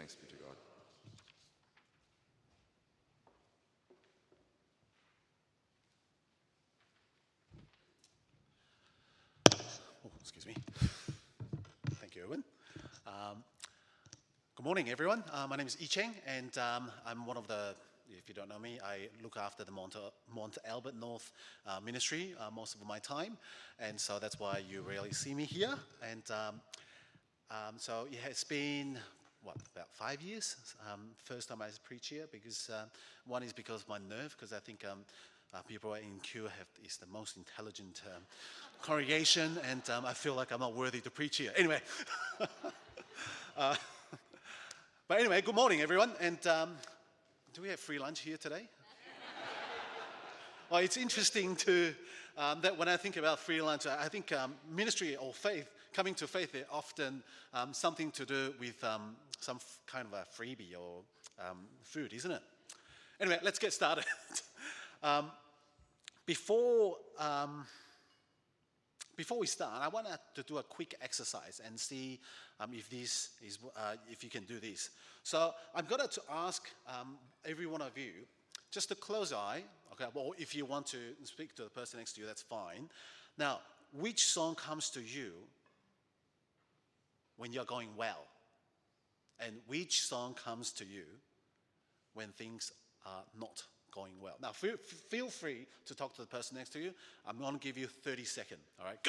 Thanks be to God. Oh, excuse me. Thank you, Owen. Good morning, everyone. My name is Yi Cheng, and I'm one of the, if you don't know me, I look after the Mount Albert North ministry most of my time, and so that's why you rarely see me here. And so yeah, it's been, about 5 years? First time I preach here, because one is because of my nerve, because I think people in Q is the most intelligent congregation, and I feel like I'm not worthy to preach here. Anyway. But anyway, good morning, everyone. And do we have free lunch here today? Well, it's interesting that when I think about free lunch, I think ministry or faith, coming to faith, is often something to do with some kind of a freebie or food, isn't it? Anyway, let's get started. Before we start, I want to do a quick exercise and see if you can do this. So I'm going to ask every one of you just to close your eye. Okay, well, if you want to speak to the person next to you, that's fine. Now, which song comes to you when you're going well? And which song comes to you when things are not going well? Now, feel free to talk to the person next to you. I'm going to give you 30 seconds. All right, go.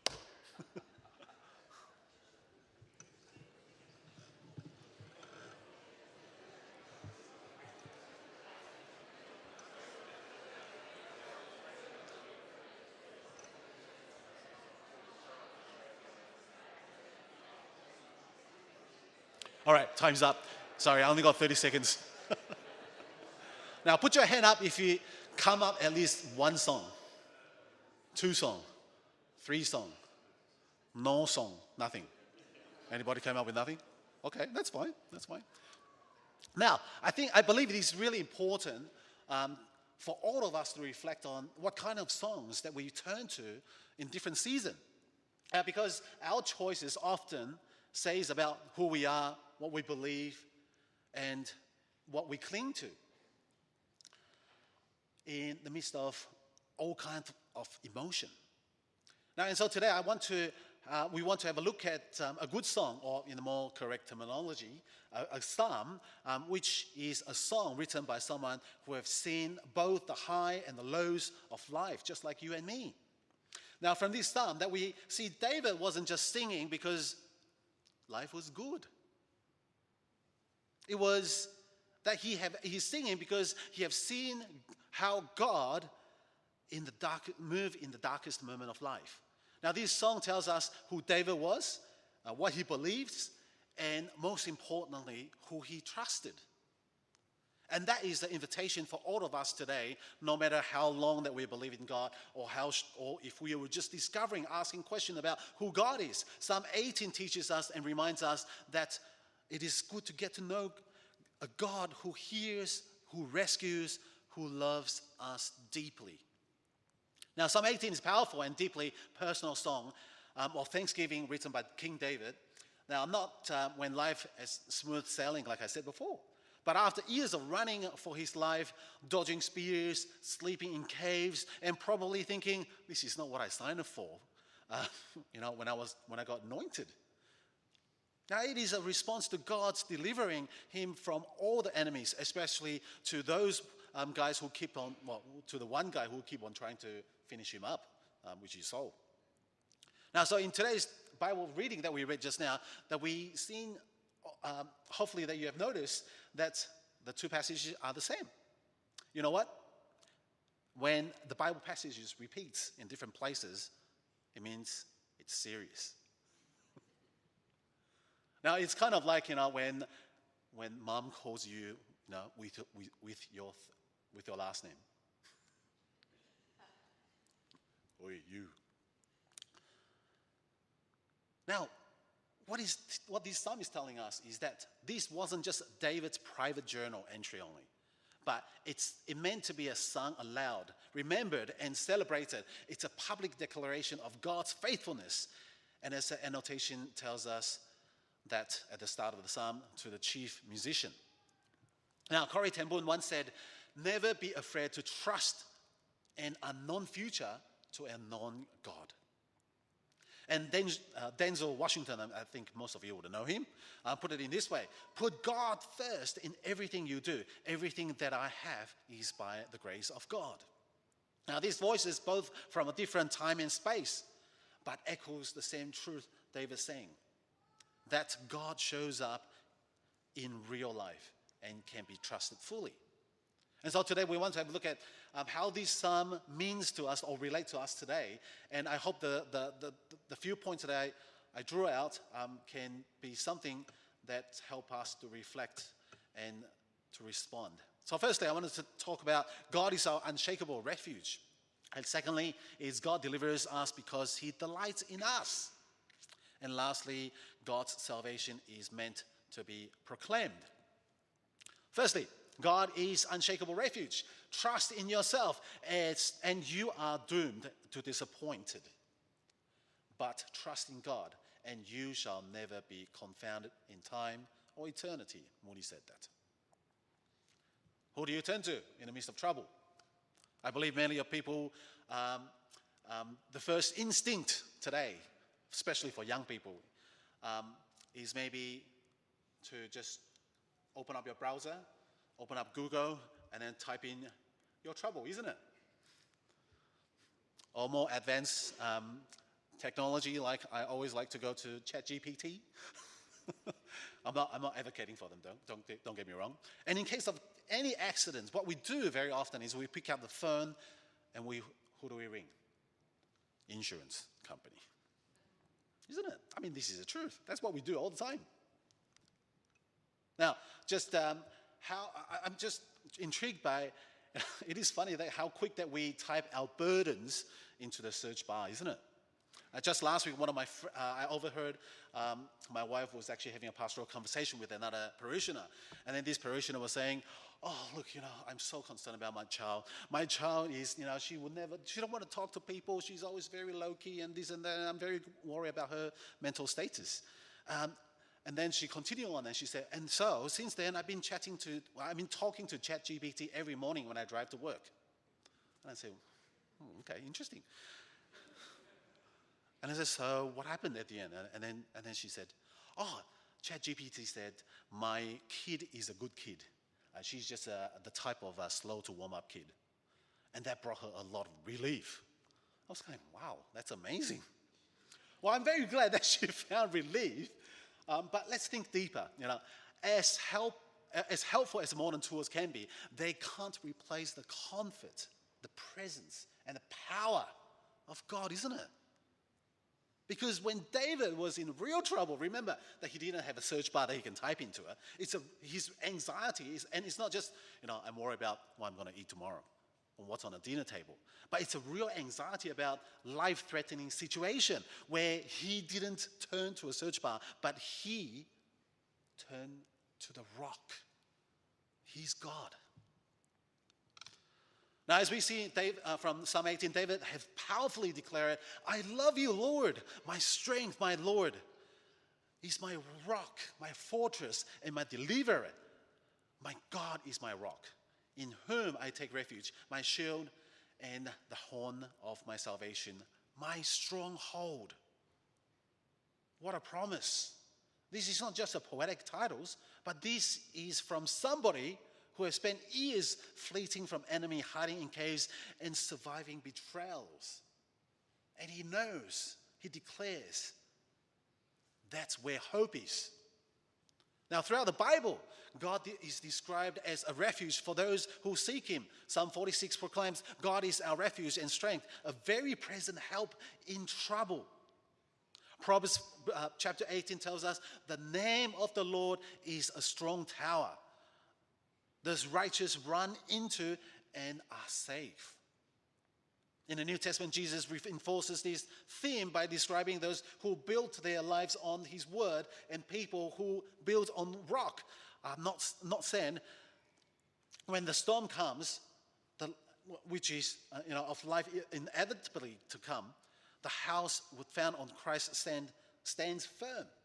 All right, time's up. Sorry, I only got 30 seconds. Now, put your hand up if you come up at least one song, two song, three song, no song, nothing. Anybody came up with nothing? Okay, that's fine. That's fine. Now, I believe it is really important for all of us to reflect on what kind of songs that we turn to in different seasons. Because our choices often says about who we are, what we believe, and what we cling to in the midst of all kinds of emotion. Now, and so today we want to have a look at a good song, or in the more correct terminology, a psalm, which is a song written by someone who have seen both the high and the lows of life, just like you and me. Now, from this psalm, that we see David wasn't just singing because life was good. It was that he's singing because he have seen how God move in the darkest moment of life. Now, this song tells us who David was, what he believes, and most importantly, who he trusted. And that is the invitation for all of us today, no matter how long that we believe in God, or if we were just discovering, asking questions about who God is. Psalm 18 teaches us and reminds us that it is good to get to know a God who hears, who rescues, who loves us deeply. Now, Psalm 18 is a powerful and deeply personal song of thanksgiving written by King David. Now, not when life is smooth sailing, like I said before, but after years of running for his life, dodging spears, sleeping in caves, and probably thinking, this is not what I signed up for, when I got anointed. Now, it is a response to God's delivering him from all the enemies, especially to those guys who to the one guy who keep on trying to finish him up, which is Saul. Now, so in today's Bible reading that we read just now, that we seen, hopefully that you have noticed that the two passages are the same. You know what? When the Bible passages repeats in different places, it means it's serious. Now, it's kind of like, when mom calls you, with your last name. Oi, you. Now, what this psalm is telling us is that this wasn't just David's private journal entry only, but it meant to be a sung aloud, remembered and celebrated. It's a public declaration of God's faithfulness. And as the annotation tells us, that at the start of the psalm to the chief musician. Now, Corrie ten Boom once said, "Never be afraid to trust an unknown future to a known God." And Denzel Washington, I think most of you would know him, put it in this way: "Put God first in everything you do. Everything that I have is by the grace of God." Now, this voice is both from a different time and space, but echoes the same truth David's saying, that God shows up in real life and can be trusted fully. And so today we want to have a look at how this psalm means to us or relate to us today. And I hope the few points that I drew out can be something that help us to reflect and to respond. So firstly, I wanted to talk about God is our unshakable refuge. And secondly, is God delivers us because he delights in us. And lastly, God's salvation is meant to be proclaimed. Firstly, God is unshakable refuge. Trust in yourself and you are doomed to disappointed. But trust in God and you shall never be confounded in time or eternity. Moody said that. Who do you turn to in the midst of trouble? I believe many of people, the first instinct today, especially for young people, is maybe to just open up your browser, open up Google, and then type in your trouble, isn't it? Or more advanced technology, like I always like to go to ChatGPT. I'm not advocating for them, don't get me wrong. And in case of any accidents, what we do very often is we pick up the phone and who do we ring? Insurance company. Isn't it? I mean, this is the truth. That's what we do all the time. Now, just I'm just intrigued by, it is funny that how quick that we type our burdens into the search bar, isn't it? Just last week, I overheard my wife was actually having a pastoral conversation with another parishioner. And then this parishioner was saying, "Oh, look, I'm so concerned about my child. My child is, she don't want to talk to people. She's always very low-key and this and that. And I'm very worried about her mental status." And then she continued on and she said, "And so since then, I've been talking to ChatGPT every morning when I drive to work." And I said, "Okay, interesting." And I said, "So what happened at the end?" And then she said, "Oh, ChatGPT said my kid is a good kid. She's just the type of slow to warm up kid." And that brought her a lot of relief. I was like, wow, that's amazing. Well, I'm very glad that she found relief. But let's think deeper. As helpful as modern tools can be, they can't replace the comfort, the presence, and the power of God, isn't it? Because when David was in real trouble, remember that he didn't have a search bar that he can type into it. His anxiety is, and it's not just, I'm worried about what I'm going to eat tomorrow or what's on the dinner table. But it's a real anxiety about life-threatening situation where he didn't turn to a search bar, but he turned to the rock. He's God. Now, as we see from Psalm 18, David has powerfully declared, "I love you, Lord, my strength, my Lord. He's my rock, my fortress, and my deliverer. My God is my rock, in whom I take refuge, my shield and the horn of my salvation, my stronghold." What a promise. This is not just a poetic titles, but this is from somebody who has spent years fleeing from enemy, hiding in caves, and surviving betrayals. And he knows, he declares, that's where hope is. Now, throughout the Bible, God is described as a refuge for those who seek him. Psalm 46 proclaims, "God is our refuge and strength, a very present help in trouble." Proverbs chapter 18 tells us, "The name of the Lord is a strong tower. Those righteous run into and are safe." In the New Testament, Jesus reinforces this theme by describing those who built their lives on his word and people who build on rock, not sand. When the storm comes, which is of life inevitably to come, the house found on Christ's sand stands firm.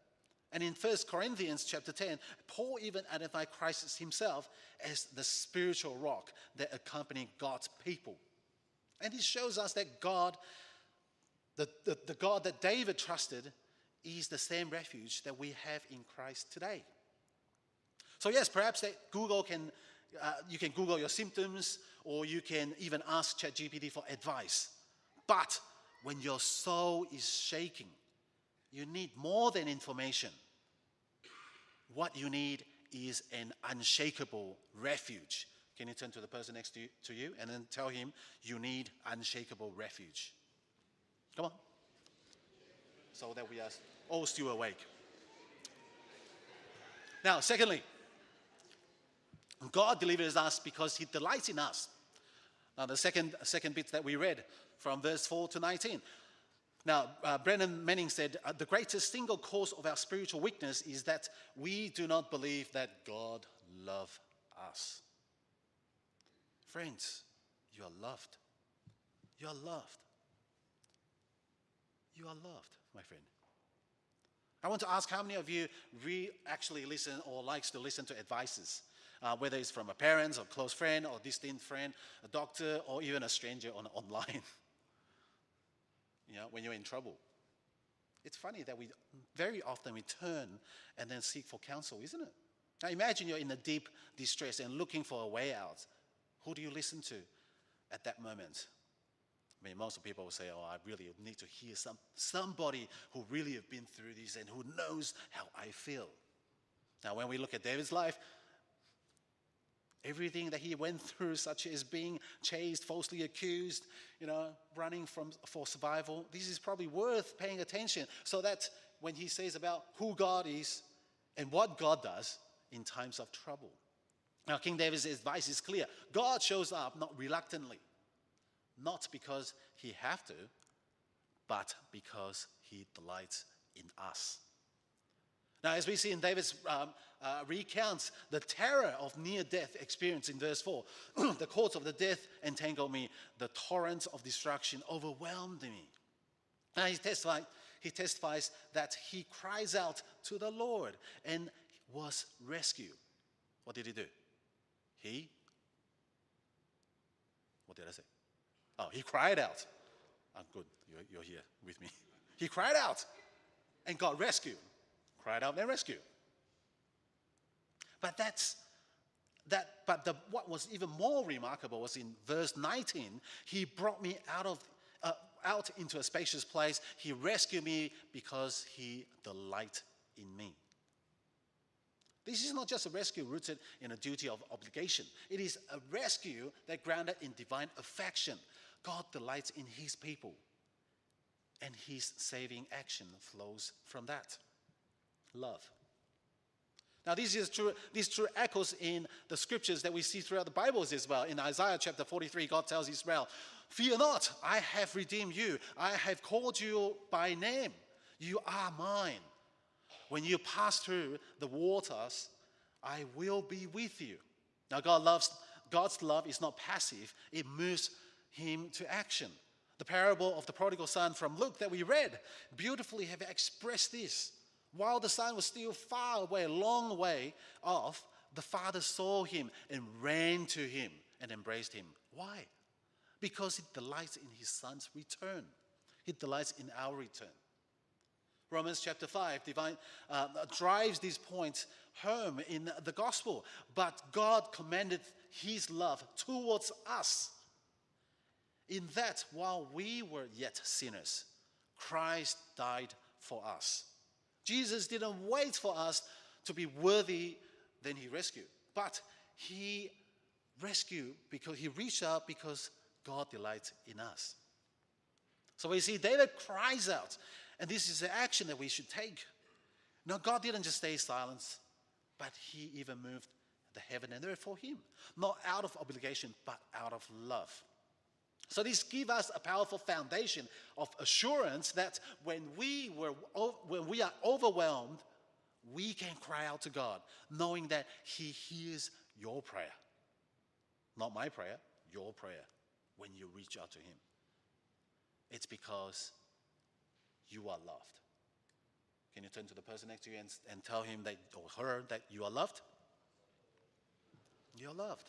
And in 1 Corinthians chapter 10, Paul even identified Christ himself as the spiritual rock that accompanied God's people. And it shows us that God, the God that David trusted, is the same refuge that we have in Christ today. So yes, perhaps that you can Google your symptoms, or you can even ask ChatGPT for advice. But when your soul is shaking, you need more than information. What you need is an unshakable refuge. Can you turn to the person next to you and then tell him you need unshakable refuge? Come on. So that we are all still awake. Now, secondly, God delivers us because he delights in us. Now, the second bit that we read from verse 4 to 19. Now, Brennan Manning said, the greatest single cause of our spiritual weakness is that we do not believe that God loves us. Friends, you are loved. You are loved. You are loved, my friend. I want to ask how many of you actually listen or likes to listen to advices, whether it's from a parent or close friend or distant friend, a doctor, or even a stranger online. When you're in trouble. It's funny that very often we turn and then seek for counsel, isn't it? Now imagine you're in a deep distress and looking for a way out. Who do you listen to at that moment? I mean, most people will say, I really need to hear somebody who really have been through this and who knows how I feel. Now, when we look at David's life, everything that he went through, such as being chased, falsely accused, running for survival, this is probably worth paying attention so that when he says about who God is and what God does in times of trouble. Now, King David's advice is clear. God shows up not reluctantly, not because he have to, but because he delights in us. Now, as we see in David's recounts the terror of near-death experience in verse 4, the cords of the death entangled me, the torrents of destruction overwhelmed me. Now, he testifies that he cries out to the Lord and was rescued. What did he do? What did I say? Oh, he cried out. I'm good, you're here with me. He cried out and got rescued. Cried out and rescued. But what was even more remarkable was in verse 19, he brought me out into a spacious place. He rescued me because he delights in me. This is not just a rescue rooted in a duty of obligation. It is a rescue that grounded in divine affection. God delights in his people, and his saving action flows from that. Love. Now, this true echoes in the scriptures that we see throughout the Bibles as well. In Isaiah chapter 43, God tells Israel, "Fear not, I have redeemed you. I have called you by name. You are mine. When you pass through the waters, I will be with you." Now, God's love is not passive. It moves him to action. The parable of the prodigal son from Luke that we read beautifully have expressed this. While the son was still far away, a long way off, the father saw him and ran to him and embraced him. Why? Because he delights in his son's return. He delights in our return. Romans chapter 5 drives this point home in the gospel. But God commended his love towards us, in that while we were yet sinners, Christ died for us. Jesus didn't wait for us to be worthy, then he rescued. But he rescued because he reached out because God delights in us. So we see David cries out, and this is the action that we should take. Now, God didn't just stay silent, but he even moved the heaven and earth for him. Not out of obligation, but out of love. So this gives us a powerful foundation of assurance that when we are overwhelmed, we can cry out to God, knowing that he hears your prayer. Not my prayer, your prayer, when you reach out to him. It's because you are loved. Can you turn to the person next to you and tell him that, or her, that you are loved? You're loved.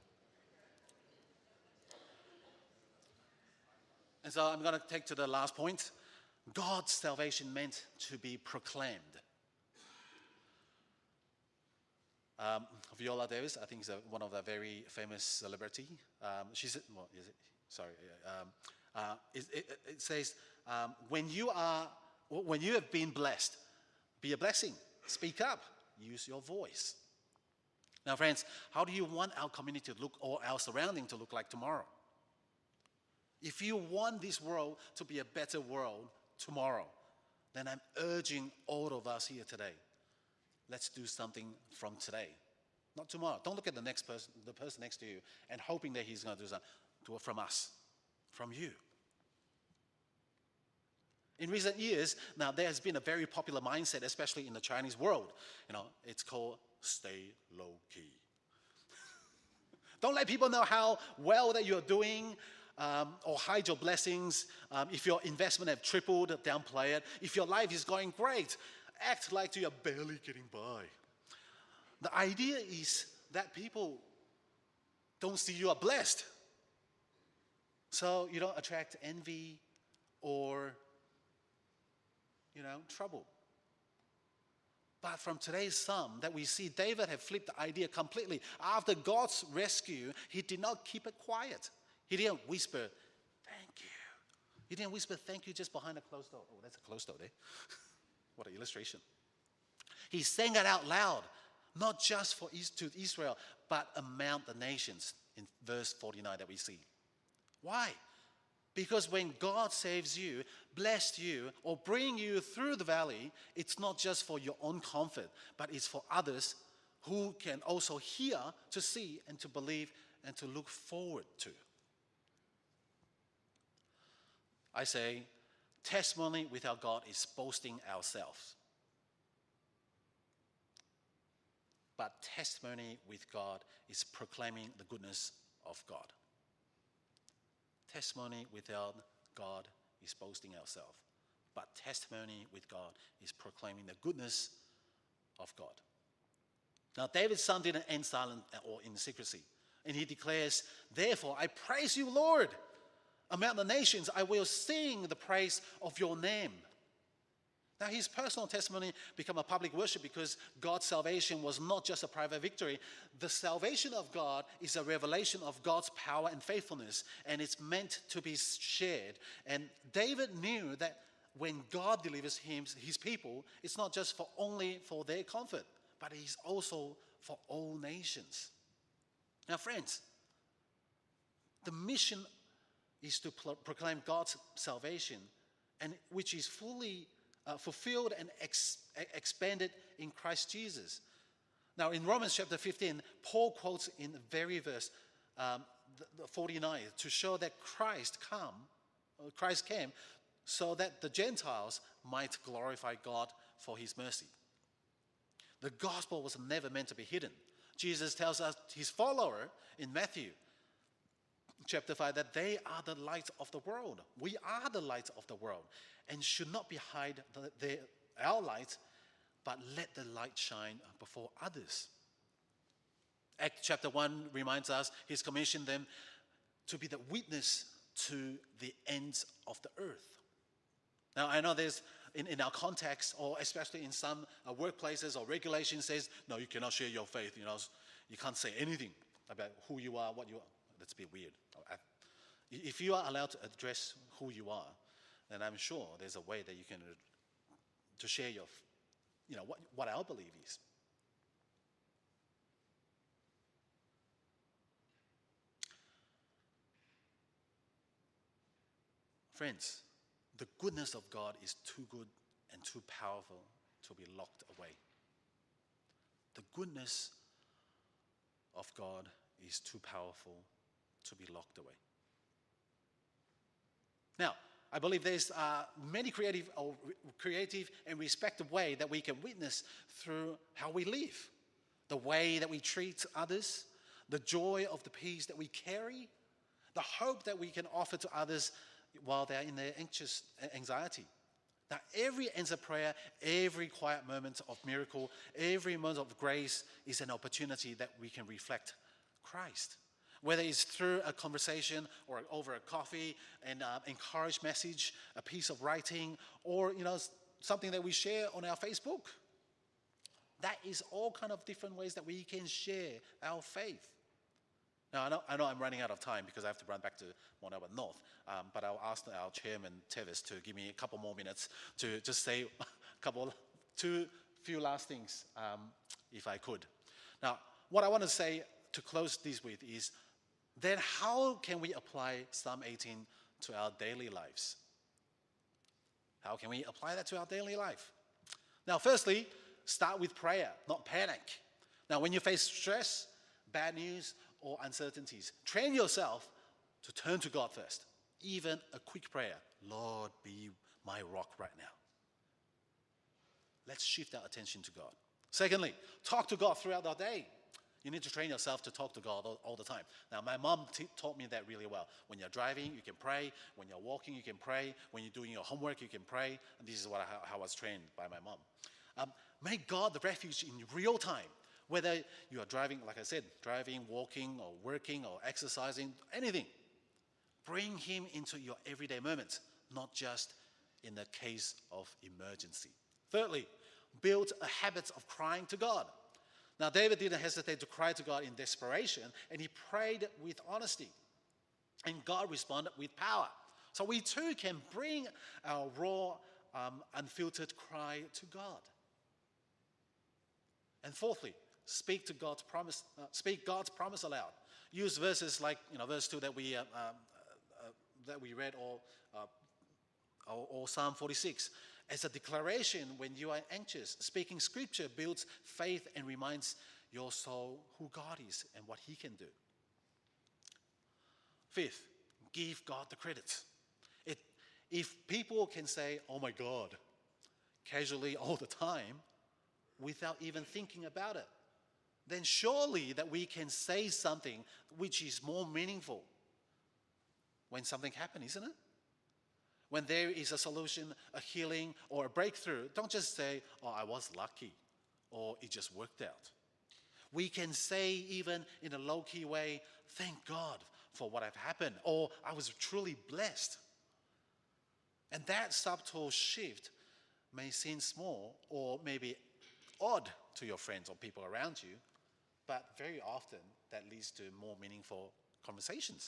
And so I'm going to take to the last point. God's salvation meant to be proclaimed. Viola Davis, I think, is one of the very famous celebrity. She's well, is it? Sorry. It says, when you have been blessed, be a blessing. Speak up. Use your voice. Now, friends, how do you want our community to look, or our surrounding to look like tomorrow? If you want this world to be a better world tomorrow, then I'm urging all of us here today, let's do something from today, not tomorrow. Don't look at the person next to you, and hoping that he's going to do something. Do it from us, from you. In recent years, now there has been a very popular mindset, especially in the Chinese world. It's called stay low key. Don't let people know how well that you're doing, or hide your blessings. If your investment have tripled, downplay it. If your life is going great, act like you're barely getting by. The idea is that people don't see you are blessed. So you don't attract envy or, trouble. But from today's psalm that we see, David had flipped the idea completely. After God's rescue, he did not keep it quiet. He didn't whisper, thank you. He didn't whisper, thank you, just behind a closed door. Oh, that's a closed door there. What an illustration. He sang it out loud, not just to Israel, but among the nations, in verse 49 that we see. Why? Because when God saves you, bless you, or bring you through the valley, it's not just for your own comfort, but it's for others who can also hear, to see, and to believe, and to look forward to. I say, testimony without God is boasting ourselves. But testimony with God is proclaiming the goodness of God. Testimony without God is boasting ourselves. But testimony with God is proclaiming the goodness of God. Now, David's psalm didn't end silent or in secrecy. And he declares, therefore, I praise you, Lord. Among the nations, I will sing the praise of your name. Now, his personal testimony became a public worship because God's salvation was not just a private victory. The salvation of God is a revelation of God's power and faithfulness, and it's meant to be shared. And David knew that when God delivers his people, it's not just only for their comfort, but it's also for all nations. Now, friends, the mission is to proclaim God's salvation, and which is fully fulfilled and expanded in Christ Jesus. Now, in Romans chapter 15, Paul quotes in the very verse 49 to show that Christ came so that the Gentiles might glorify God for his mercy. The gospel was never meant to be hidden. Jesus tells us, his follower in Matthew chapter 5, that they are the light of the world. We are the light of the world, and should not be hide our light, but let the light shine before others. Acts chapter 1 reminds us he's commissioned them to be the witness to the ends of the earth. Now, I know there's, in our context, or especially in some workplaces or regulations, says, no, you cannot share your faith. You can't say anything about who you are, what you are. That's a bit weird. If you are allowed to address who you are, then I'm sure there's a way that you can to share your, what our belief is. Friends, the goodness of God is too good and too powerful to be locked away. The goodness of God is too powerful to be locked away. Now, I believe there's many creative and respective ways that we can witness through how we live, the way that we treat others, the joy of the peace that we carry, the hope that we can offer to others while they're in their anxiety. Now, every answered prayer, every quiet moment of miracle, every moment of grace is an opportunity that we can reflect Christ. Whether it's through a conversation or over a coffee, an encouraged message, a piece of writing, or something that we share on our Facebook. That is all kind of different ways that we can share our faith. Now, I know I'm running out of time because I have to run back to Mount Albert North, but I'll ask our chairman, Tevis, to give me a couple more minutes to just say few last things, if I could. Now, what I want to say to close this with is, then how can we apply Psalm 18 to our daily lives? How can we apply that to our daily life? Now, firstly, start with prayer, not panic. Now, when you face stress, bad news, or uncertainties, train yourself to turn to God first. Even a quick prayer, Lord, be my rock right now. Let's shift our attention to God. Secondly, talk to God throughout the day. You need to train yourself to talk to God all the time. Now, my mom taught me that really well. When you're driving, you can pray. When you're walking, you can pray. When you're doing your homework, you can pray. And this is how I was trained by my mom. Make God the refuge in real time. Whether you are driving, like I said, driving, walking, or working, or exercising, anything. Bring Him into your everyday moments, not just in the case of emergency. Thirdly, build a habit of crying to God. Now, David didn't hesitate to cry to God in desperation, and he prayed with honesty. And God responded with power. So we too can bring our raw, unfiltered cry to God. And fourthly, speak God's promise aloud. Use verses like verse 2 that we read, or Psalm 46. As a declaration when you are anxious. Speaking scripture builds faith and reminds your soul who God is and what He can do. Fifth, give God the credit. If people can say, oh my God, casually all the time, without even thinking about it, then surely that we can say something which is more meaningful when something happens, isn't it? When there is a solution, a healing, or a breakthrough, don't just say, oh, I was lucky, or it just worked out. We can say, even in a low-key way, thank God for what have happened, or I was truly blessed. And that subtle shift may seem small or maybe odd to your friends or people around you, but very often that leads to more meaningful conversations.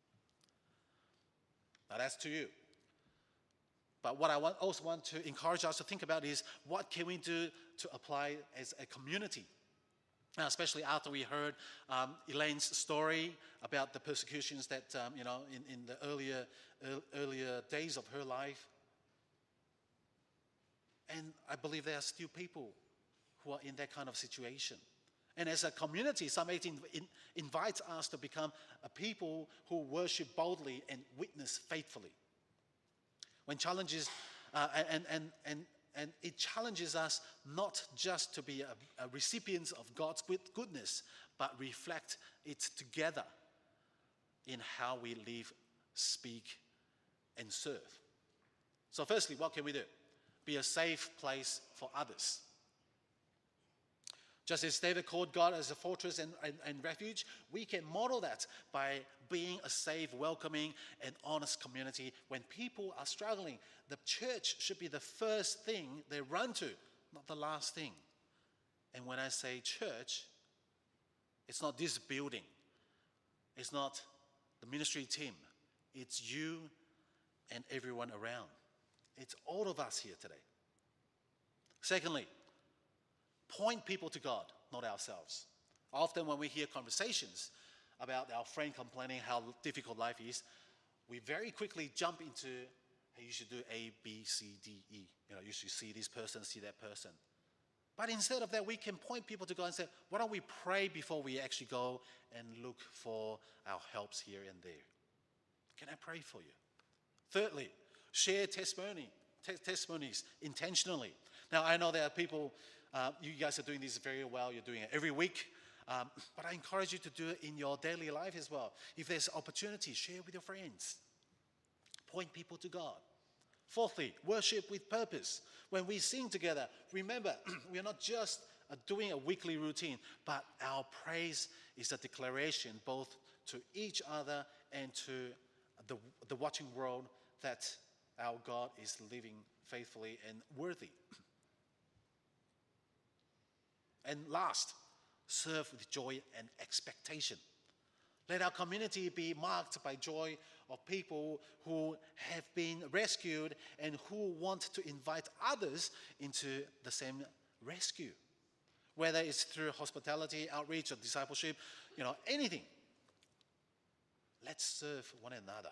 Now that's to you. But what I also want to encourage us to think about is, what can we do to apply as a community? Especially after we heard Elaine's story about the persecutions that, in the earlier days of her life. And I believe there are still people who are in that kind of situation. And as a community, Psalm 18 invites us to become a people who worship boldly and witness faithfully. When challenges, and it challenges us not just to be a recipients of God's goodness, but reflect it together in how we live, speak, and serve. So firstly, what can we do? Be a safe place for others. Just as David called God as a fortress and refuge, we can model that by being a safe, welcoming, and honest community. When people are struggling, the church should be the first thing they run to, not the last thing. And when I say church, it's not this building. It's not the ministry team. It's you and everyone around. It's all of us here today. Secondly, point people to God, not ourselves. Often when we hear conversations about our friend complaining how difficult life is, we very quickly jump into, hey, you should do A, B, C, D, E. You should see this person, see that person. But instead of that, we can point people to God and say, why don't we pray before we actually go and look for our helps here and there? Can I pray for you? Thirdly, share testimonies intentionally. Now, I know there are people, you guys are doing this very well. You're doing it every week. But I encourage you to do it in your daily life as well. If there's opportunity, share with your friends. Point people to God. Fourthly, worship with purpose. When we sing together, remember, we are not just doing a weekly routine, but our praise is a declaration both to each other and to the watching world that our God is living faithfully and worthy. And last, serve with joy and expectation. Let our community be marked by joy of people who have been rescued and who want to invite others into the same rescue. Whether it's through hospitality, outreach, or discipleship, anything. Let's serve one another.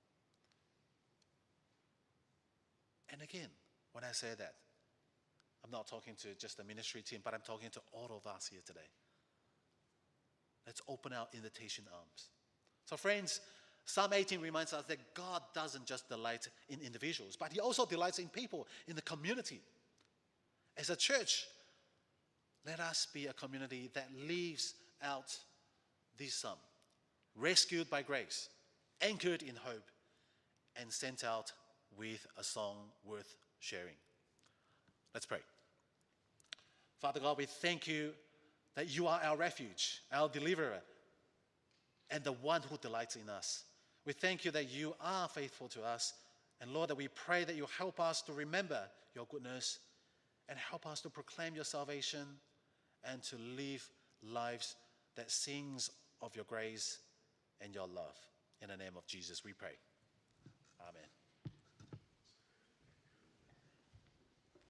And again, when I say that, I'm not talking to just the ministry team, but I'm talking to all of us here today. Let's open our invitation arms. So friends, Psalm 18 reminds us that God doesn't just delight in individuals, but he also delights in people, in the community. As a church, let us be a community that lives out this psalm, rescued by grace, anchored in hope, and sent out with a song worth sharing. Let's pray. Father God, we thank you that you are our refuge, our deliverer, and the one who delights in us. We thank you that you are faithful to us. And Lord, that we pray that you help us to remember your goodness and help us to proclaim your salvation and to live lives that sings of your grace and your love. In the name of Jesus, we pray. Amen.